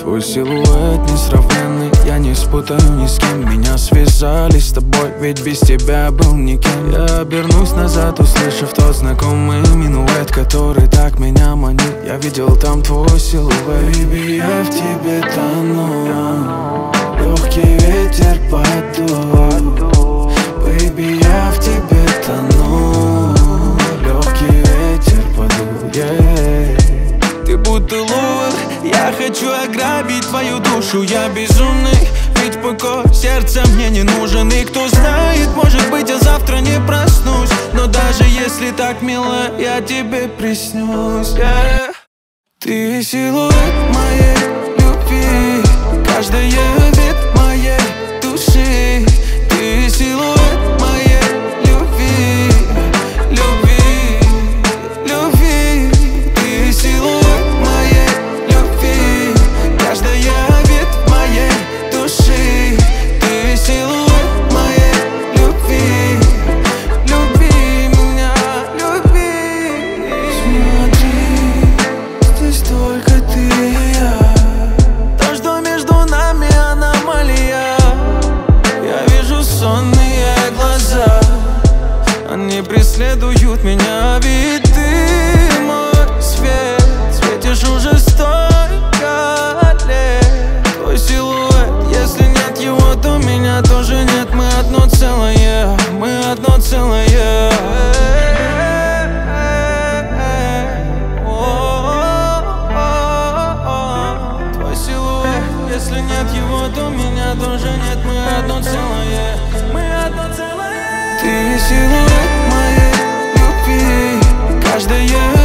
Твой силуэт несравненный, я не спутаю ни с кем. Меня связали с тобой, ведь без тебя был никем. Я обернусь назад, услышав тот знакомый минуэт, который так меня манит. Я видел там твой силуэт. Baby, я в тебе тону, легкий ветер подул. Baby, я в тебе тону, легкий ветер подул, yeah. Ты будто лур, я хочу ограбить твою душу. Я безумный, ведь покой сердца мне не нужен. И кто знает, может быть, я завтра не проснусь. Но даже если так мило, я тебе приснюсь, yeah. Ты силуэт моей любви, каждая вид моей души. Ты силуэт моей любви, любви, любви. Ты силуэт моей любви, каждая вид моей души. Ты силуэт моей любви, люби меня, люби. Смотри, здесь только ты и я. То, что между нами аномалия. Я вижу сонные глаза, они преследуют меня. Ведь ты мой свет, светишь уже столько лет. Твой силуэт, если нет его, то меня тоже нет. Мы одно целое, мы одно целое. Твой силуэт, если нет его, то меня тоже нет. Мы одно целое, мы одно целое. Ты силуэт моей любви, каждая